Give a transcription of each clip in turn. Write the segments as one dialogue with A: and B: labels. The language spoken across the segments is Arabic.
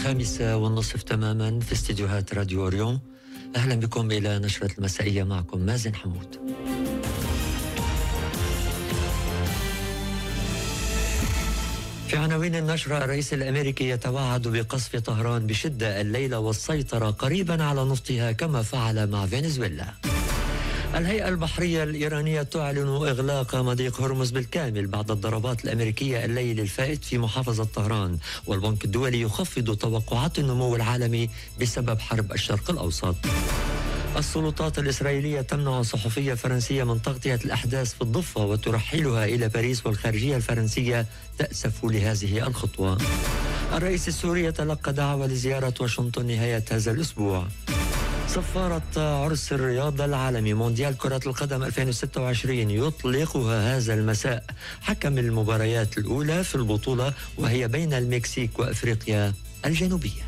A: 5:30 تماما في استديوهات راديو أوريون. أهلا بكم إلى نشرة المسائية، معكم مازن حمود. في عناوين النشرة: الرئيس الأمريكي يتوعد بقصف طهران بشدة الليلة والسيطرة قريبا على نفطها كما فعل مع فنزويلا. الهيئة البحرية الإيرانية تعلن إغلاق مضيق هرمز بالكامل بعد الضربات الأمريكية الليل الفائت في محافظة طهران، والبنك الدولي يخفض توقعات النمو العالمي بسبب حرب الشرق الأوسط. السلطات الإسرائيلية تمنع صحفية فرنسية من تغطية الأحداث في الضفة وترحلها إلى باريس، والخارجية الفرنسية تأسف لهذه الخطوة. الرئيس السوري يتلقى دعوة لزيارة واشنطن نهاية هذا الأسبوع. صفارة عرس الرياضة العالمي مونديال كرة القدم 2026 يطلقها هذا المساء حكم المباريات الأولى في البطولة، وهي بين المكسيك وأفريقيا الجنوبية.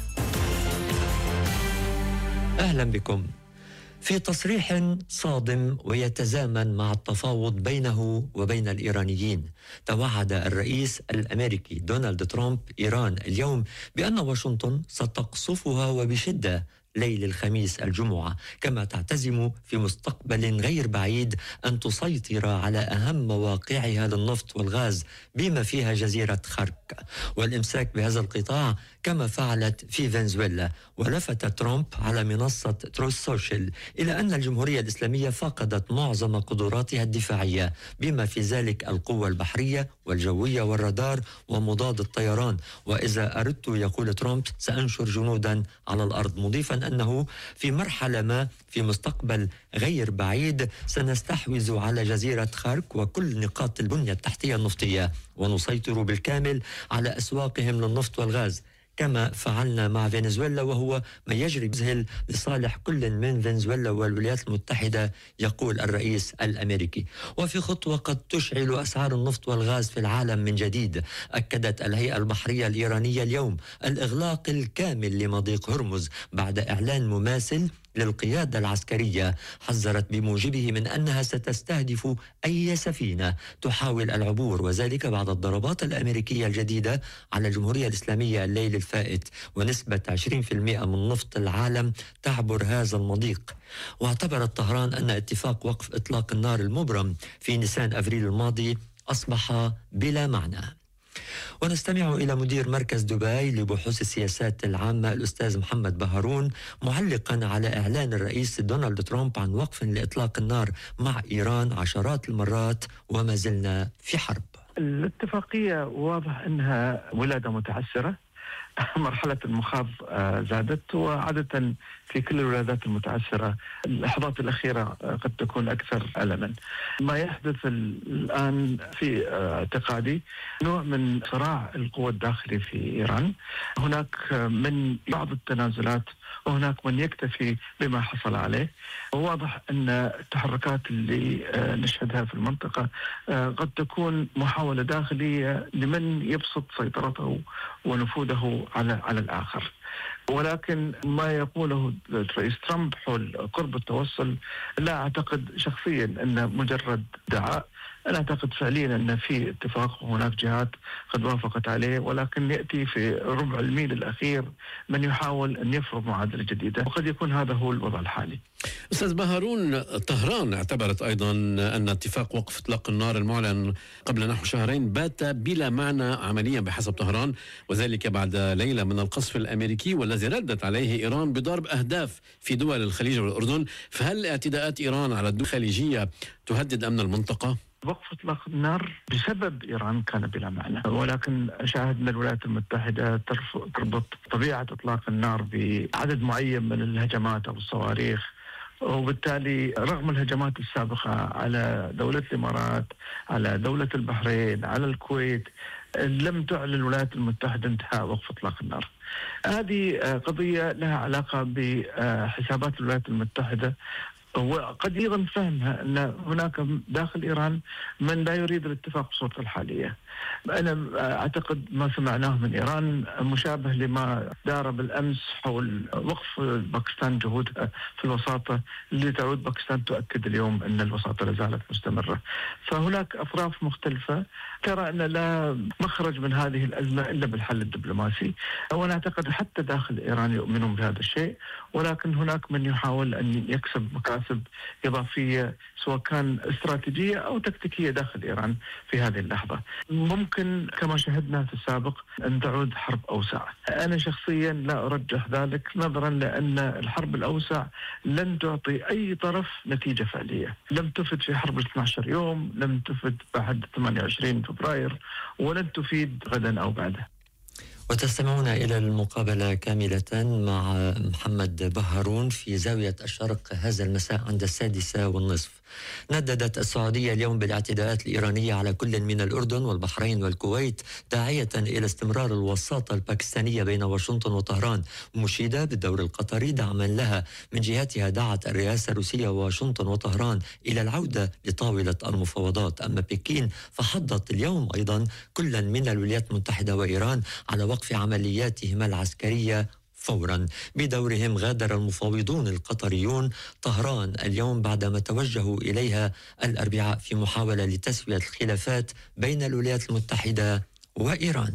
A: أهلا بكم. في تصريح صادم ويتزامن مع التفاوض بينه وبين الإيرانيين، توعد الرئيس الأمريكي دونالد ترامب إيران اليوم بأن واشنطن ستقصفها وبشدة ليل الخميس الجمعة، كما تعتزم في مستقبل غير بعيد أن تسيطر على أهم مواقعها للنفط والغاز بما فيها جزيرة خارك، والإمساك بهذا القطاع كما فعلت في فنزويلا. ولفت ترامب على منصة تروث سوشيال إلى أن الجمهورية الإسلامية فقدت معظم قدراتها الدفاعية بما في ذلك القوة البحرية والجوية والرادار ومضاد الطيران، وإذا أردت يقول ترامب سأنشر جنودا على الأرض، مضيفا أنه في مرحلة ما في مستقبل غير بعيد سنستحوذ على جزيرة خارك وكل نقاط البنية التحتية النفطية ونسيطر بالكامل على أسواقهم للنفط والغاز كما فعلنا مع فنزويلا، وهو ما يجري بذهل لصالح كل من فنزويلا والولايات المتحدة، يقول الرئيس الأمريكي. وفي خطوة قد تشعل أسعار النفط والغاز في العالم من جديد، أكدت الهيئة البحرية الإيرانية اليوم الإغلاق الكامل لمضيق هرمز بعد إعلان مماثل للقيادة العسكرية حذرت بموجبه من أنها ستستهدف أي سفينة تحاول العبور، وذلك بعد الضربات الأمريكية الجديدة على الجمهورية الإسلامية الليل الفائت، ونسبة 20% من نفط العالم تعبر هذا المضيق. واعتبرت طهران أن اتفاق وقف إطلاق النار المبرم في نيسان أفريل الماضي أصبح بلا معنى. ونستمع إلى مدير مركز دبي لبحوث السياسات العامة الأستاذ محمد بهارون معلقا على إعلان الرئيس دونالد ترامب عن وقف لإطلاق النار مع إيران عشرات المرات وما زلنا في حرب.
B: الاتفاقية واضح أنها ولادة متعسرة، مرحلة المخاض زادت، وعادة في كل الولادات المتعسرة اللحظات الأخيرة قد تكون أكثر ألما. ما يحدث الآن في اعتقادي نوع من صراع القوى الداخلي في إيران، هناك من بعض التنازلات وهناك من يكتفي بما حصل عليه. وواضح أن التحركات اللي نشهدها في المنطقة قد تكون محاولة داخلية لمن يبسط سيطرته ونفوذه على الآخر. ولكن ما يقوله الرئيس ترامب حول قرب التوصل لا أعتقد شخصيا أنه مجرد دعاء، أنا أعتقد فعليا أن في اتفاق وهناك جهات قد وافقت عليه، ولكن يأتي في ربع الميل الأخير من يحاول أن يفرض معادلة جديدة، وقد يكون هذا هو الوضع الحالي.
C: أستاذ بهارون، طهران اعتبرت أيضا أن اتفاق وقف إطلاق النار المعلن قبل نحو شهرين بات بلا معنى عمليا بحسب طهران، وذلك بعد ليلة من القصف الأمريكي والذي ردت عليه إيران بضرب أهداف في دول الخليج والأردن. فهل اعتداءات إيران على الدول الخليجية تهدد أمن المنطقة؟
B: وقف إطلاق النار بسبب إيران كان بلا معنى، ولكن شاهدنا الولايات المتحدة تربط طبيعة إطلاق النار بعدد معين من الهجمات أو الصواريخ، وبالتالي رغم الهجمات السابقة على دولة الإمارات، على دولة البحرين، على الكويت، لم تعلن الولايات المتحدة انتهاء وقف إطلاق النار. هذه قضية لها علاقة بحسابات الولايات المتحدة وقد أيضا فهمها أن هناك داخل إيران من لا يريد الاتفاق بصورته الحالية. أنا أعتقد ما سمعناه من إيران مشابه لما دار بالأمس حول وقف باكستان جهودها في الوساطة، اللي تعود باكستان تؤكد اليوم أن الوساطة لا زالت مستمرة. فهناك أطراف مختلفة ترى أن لا مخرج من هذه الأزمة إلا بالحل الدبلوماسي، وأنا أعتقد حتى داخل إيران يؤمنون بهذا الشيء، ولكن هناك من يحاول أن يكسب مكاسب إضافية سواء كان استراتيجية أو تكتيكية داخل إيران في هذه اللحظة. ممكن كما شهدنا في السابق أن تعود حرب أوسع. أنا شخصيا لا أرجح ذلك، نظرا لأن الحرب الأوسع لن تعطي أي طرف نتيجة فعلية. لم تفد في حرب 12 يوم، لم تفد بعد 28 فبراير، ولن تفيد غدا أو بعده.
A: وتستمعون إلى المقابلة كاملة مع محمد بهارون في زاوية الشرق هذا المساء عند 6:30. نددت السعودية اليوم بالاعتداءات الإيرانية على كل من الأردن والبحرين والكويت، داعية إلى استمرار الوساطة الباكستانية بين واشنطن وطهران، مشيدة بالدور القطري دعما لها. من جهتها دعت الرئاسة الروسية واشنطن وطهران إلى العودة لطاولة المفاوضات. أما بكين فحضت اليوم أيضا كل من الولايات المتحدة وإيران على وقف عملياتهما العسكرية فورا. بدورهم غادر المفاوضون القطريون طهران اليوم بعدما توجهوا إليها الأربعاء في محاولة لتسوية الخلافات بين الولايات المتحدة وإيران.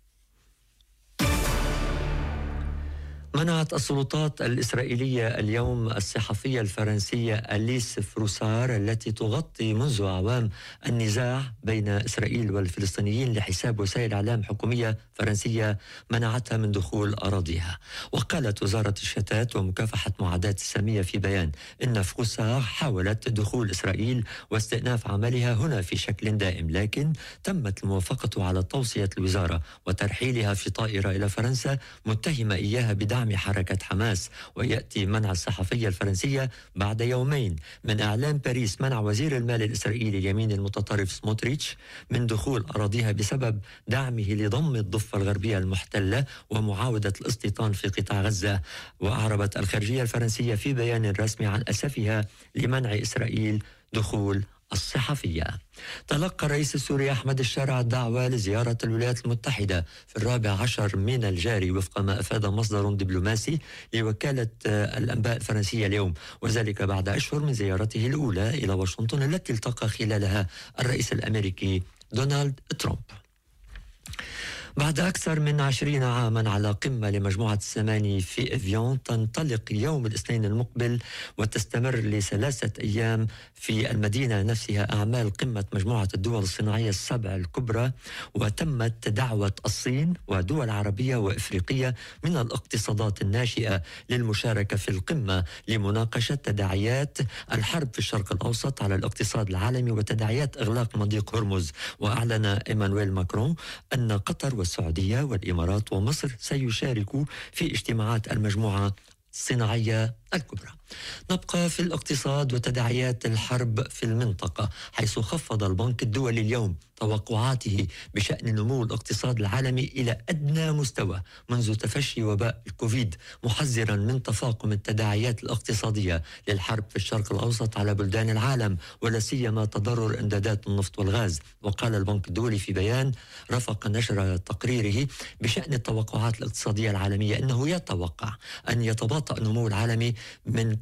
A: منعت السلطات الإسرائيلية اليوم الصحفية الفرنسية أليس فروسار التي تغطي منذ أعوام النزاع بين إسرائيل والفلسطينيين لحساب وسائل إعلام حكومية فرنسية، منعتها من دخول أراضيها. وقالت وزارة الشتات ومكافحة معاداة السامية في بيان إن فروسار حاولت دخول إسرائيل واستئناف عملها هنا في شكل دائم، لكن تمت الموافقة على توصية الوزارة وترحيلها في طائرة إلى فرنسا، متهمة إياها بدعم حركة حماس. ويأتي منع الصحفية الفرنسية بعد يومين من إعلان باريس منع وزير المال الإسرائيلي اليمين المتطرف سموتريتش من دخول أراضيها بسبب دعمه لضم الضفة الغربية المحتلة ومعاودة الاستيطان في قطاع غزة. وأعربت الخارجية الفرنسية في بيان رسمي عن أسفها لمنع إسرائيل دخول الصحفية. تلقى الرئيس السوري أحمد الشارع دعوة لزيارة الولايات المتحدة في 14 من الجاري وفق ما أفاد مصدر دبلوماسي لوكالة الأنباء الفرنسية اليوم، وذلك بعد أشهر من زيارته الأولى إلى واشنطن التي التقى خلالها الرئيس الأمريكي دونالد ترامب. بعد أكثر من 20 عاما على قمة لمجموعة 8 في إفيون، تنطلق يوم الاثنين المقبل وتستمر ل3 أيام في المدينة نفسها أعمال قمة مجموعة الدول الصناعية السبع الكبرى. وتمت دعوة الصين ودول عربية وإفريقية من الاقتصادات الناشئة للمشاركة في القمة لمناقشة تداعيات الحرب في الشرق الأوسط على الاقتصاد العالمي وتداعيات إغلاق مضيق هرمز. وأعلن إيمانويل ماكرون أن قطر والسعودية والإمارات ومصر سيشاركوا في اجتماعات المجموعة الصناعية الكبرى. نبقى في الاقتصاد وتداعيات الحرب في المنطقة، حيث خفض البنك الدولي اليوم توقعاته بشأن نمو الاقتصاد العالمي إلى أدنى مستوى منذ تفشي وباء الكوفيد، محذرا من تفاقم التداعيات الاقتصادية للحرب في الشرق الأوسط على بلدان العالم، ولا سيما تضرر إمدادات النفط والغاز. وقال البنك الدولي في بيان رافق نشر تقريره بشأن التوقعات الاقتصادية العالمية أنه يتوقع أن يتباطأ النمو العالمي من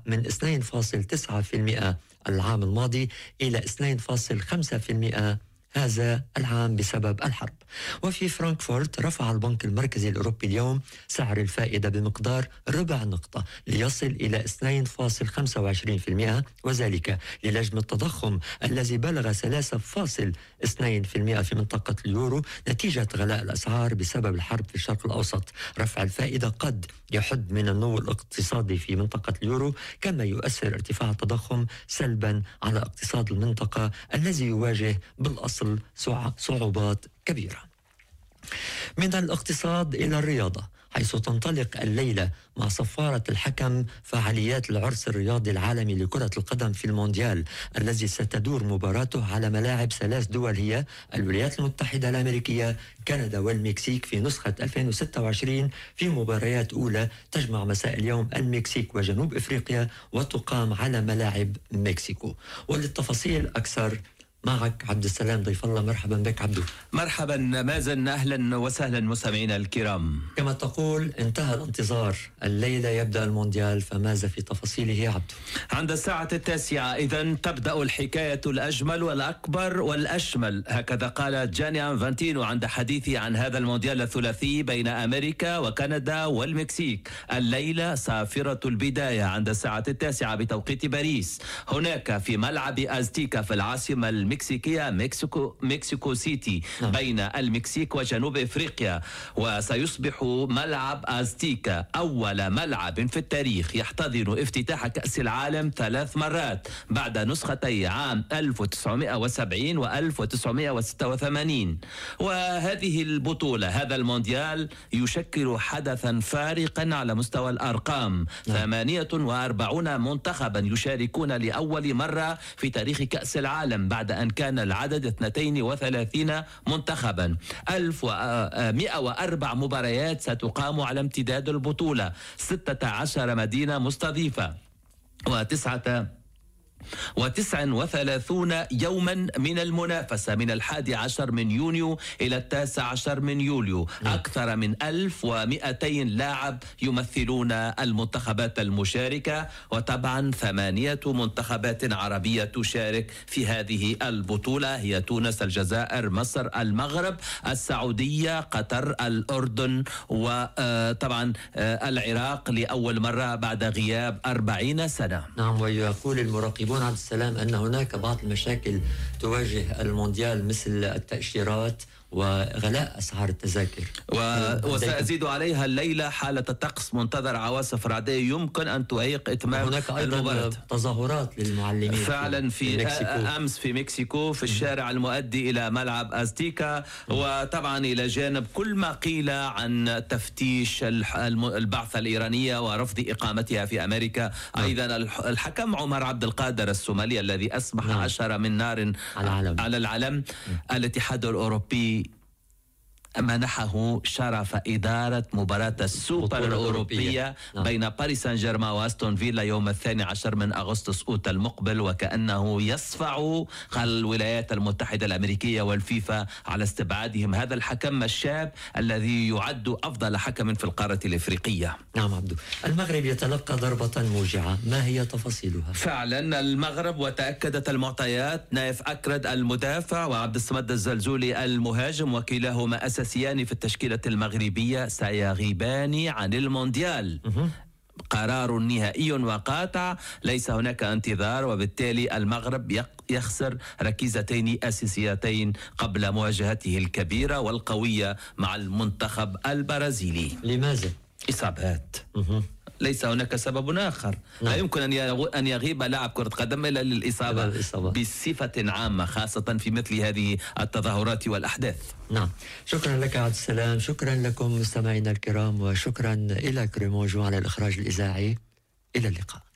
A: 2.9% العام الماضي إلى 2.5% هذا العام بسبب الحرب. وفي فرانكفورت رفع البنك المركزي الأوروبي اليوم سعر الفائدة بمقدار ربع نقطة ليصل إلى 2.25%، وذلك للجم التضخم الذي بلغ 3.2% في منطقة اليورو نتيجة غلاء الأسعار بسبب الحرب في الشرق الأوسط. رفع الفائدة قد يحد من النمو الاقتصادي في منطقة اليورو، كما يؤثر ارتفاع التضخم سلبا على اقتصاد المنطقة الذي يواجه بالأصل صعوبات كبيرة. من الاقتصاد إلى الرياضة، حيث تنطلق الليلة مع صفارة الحكم فعاليات العرس الرياضي العالمي لكرة القدم في المونديال، الذي ستدور مباراته على ملاعب 3 دول هي الولايات المتحدة الأمريكية، كندا والمكسيك في نسخة 2026، في مباريات أولى تجمع مساء اليوم المكسيك وجنوب إفريقيا وتقام على ملاعب مكسيكو. وللتفاصيل أكثر معك عبد السلام ضيف الله. مرحبا بك عبدو.
D: مرحبا مازن، أهلا وسهلا مستمعينا الكرام.
A: كما تقول انتهى الانتظار، الليلة يبدأ المونديال، فماذا في تفاصيله يا عبدو؟
D: عند الساعة 9 إذن تبدأ الحكاية الأجمل والأكبر والأشمل، هكذا قال جاني أنفانتينو عند حديثه عن هذا المونديال الثلاثي بين أمريكا وكندا والمكسيك. الليلة صافرة البداية عند الساعة 9 بتوقيت باريس، هناك في ملعب أزتيكا في العاصمة المكسيكية مكسيكو سيتي بين المكسيك وجنوب إفريقيا. وسيصبح ملعب أزتيكا أول ملعب في التاريخ يحتضن افتتاح كأس العالم 3 مرات بعد نسختي عام 1970 و 1986. وهذه البطولة، هذا المونديال يشكل حدثا فارقا على مستوى الأرقام. 48 منتخبا يشاركون لأول مرة في تاريخ كأس العالم بعد أن كان العدد 32 منتخبا. 1104 مباريات ستقام على امتداد البطولة، 16 مدينة مستضيفة، و39 يوما من المنافسة من 11 من يونيو إلى 19 من يوليو. أكثر من 1200 لاعب يمثلون المنتخبات المشاركة، وطبعا 8 منتخبات عربية تشارك في هذه البطولة، هي تونس، الجزائر، مصر، المغرب، السعودية، قطر، الأردن، وطبعا العراق لأول مرة بعد غياب 40 سنة.
A: نعم، ويقول المراقبون عبد السلام أن هناك بعض المشاكل تواجه المونديال مثل التأشيرات وغلاء أسعار التذاكر،
D: وسأزيد عليها الليلة حالة الطقس، منتظر عواصف رعدية يمكن أن تعيق إتمام
A: هناك أيضا تظاهرات للمعلمين
D: فعلا في أمس في مكسيكو في الشارع المؤدي إلى ملعب أزتيكا. وطبعا إلى جانب كل ما قيل عن تفتيش البعثة الإيرانية ورفض إقامتها في أمريكا، أيضا الحكم عمر عبد القادر السومالي الذي أصبح 10 من نار على العلم. الاتحاد الأوروبي منحه شرف إدارة مباراة السوبر الأوروبية بين باريس سان جيرمان وأستون فيلا يوم 12 من أغسطس أوت المقبل، وكأنه يصفع الولايات المتحدة الأمريكية والفيفا على استبعادهم هذا الحكم الشاب الذي يعد أفضل حكم في القارة الإفريقية.
A: نعم عبدو. المغرب يتلقى ضربة موجعة، ما هي تفاصيلها؟
D: فعلا المغرب، وتأكدت المعطيات، نايف أكرد المدافع وعبد الصمد الزلزولي المهاجم، وكلاهما أساسيان في التشكيلة المغربية، سيغيبان عن المونديال. قرار نهائي وقاطع، ليس هناك انتظار، وبالتالي المغرب يخسر ركيزتين أساسيتين قبل مواجهته الكبيرة والقوية مع المنتخب البرازيلي.
A: لماذا؟
D: إصابات، ليس هناك سبب آخر. لا يمكن أن يغيب لاعب كرة قدم إلا للإصابة بصفة عامة، خاصة في مثل هذه التظاهرات والأحداث.
A: نعم، شكرا لك عبد السلام، شكرا لكم مستمعينا الكرام، وشكرا إلى كريموجو على الإخراج الإذاعي. إلى اللقاء.